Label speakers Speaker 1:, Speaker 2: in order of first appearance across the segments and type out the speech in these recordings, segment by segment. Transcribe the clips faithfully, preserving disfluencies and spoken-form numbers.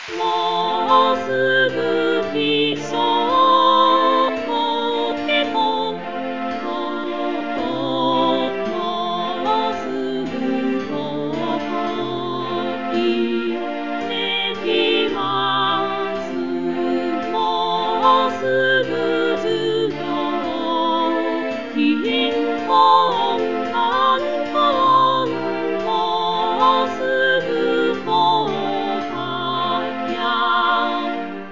Speaker 1: もうすぐ起床とてももうすぐ時めきますもうすぐ授業貧困観光もうすぐ交代や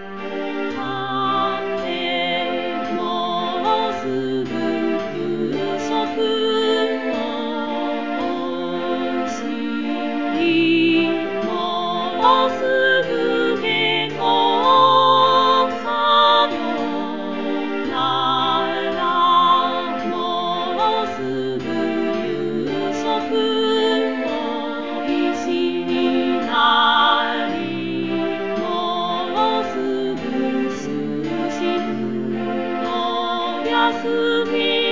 Speaker 1: 風もうすぐ休息もしもうすぐ下校さよならもうすぐ夕食おいしいなりもうすぐ就寝の休み